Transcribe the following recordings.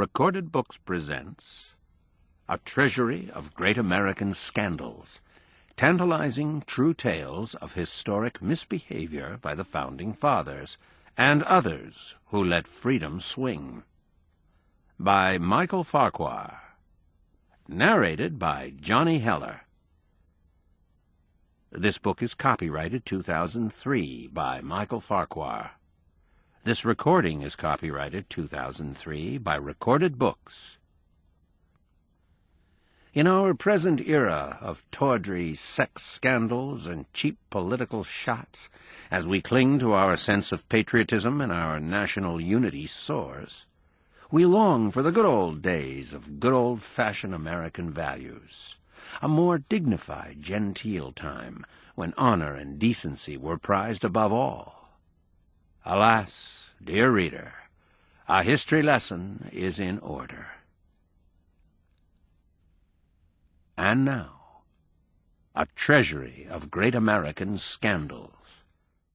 Recorded Books presents A Treasury of Great American Scandals, tantalizing true tales of historic misbehavior by the Founding Fathers and others who let freedom swing. By Michael Farquhar. Narrated by Johnny Heller. This book is copyrighted 2003 by Michael Farquhar. This recording is copyrighted 2003 by Recorded Books. In our present era of tawdry sex scandals and cheap political shots, as we cling to our sense of patriotism and our national unity soars, we long for the good old days of good old-fashioned American values, a more dignified, genteel time when honor and decency were prized above all. Alas, dear reader, a history lesson is in order. And now, a treasury of great American scandals.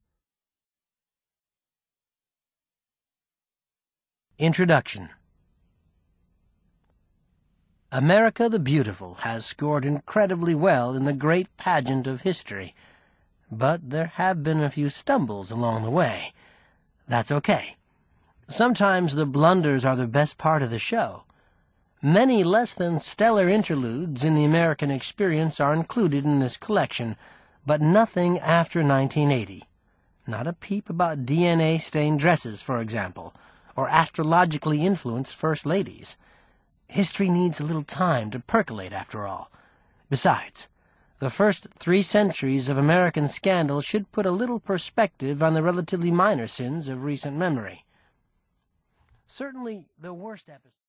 Introduction. America the Beautiful has scored incredibly well in the great pageant of history, but there have been a few stumbles along the way. That's okay. Sometimes the blunders are the best part of the show. Many less than stellar interludes in the American experience are included in this collection, but nothing after 1980. Not a peep about DNA-stained dresses, for example, or astrologically influenced first ladies. History needs a little time to percolate, after all. Besides, the first 3 centuries of American scandal should put a little perspective on the relatively minor sins of recent memory. Certainly, the worst episode...